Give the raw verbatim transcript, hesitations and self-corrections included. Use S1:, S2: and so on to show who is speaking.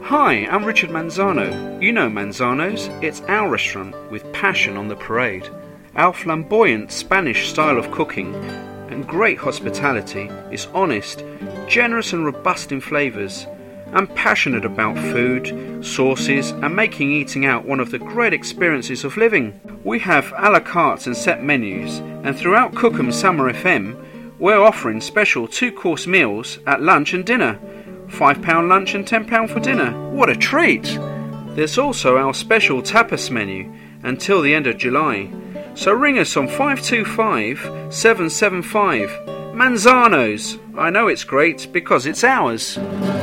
S1: Hi, I'm Richard Manzano. You know Manzano's. It's our restaurant with passion on the parade. Our flamboyant Spanish style of cooking and great hospitality is honest, generous and robust in flavours. I'm passionate about food, sauces and making eating out one of the great experiences of living. We have a la carte and set menus, and throughout Cookham Summer F M we're offering special two-course meals at lunch and dinner. five pounds lunch and ten pounds for dinner. What a treat! There's also our special tapas menu until the end of July. So ring us on five two five, seven seven five. Manzano's. I know it's great because it's ours.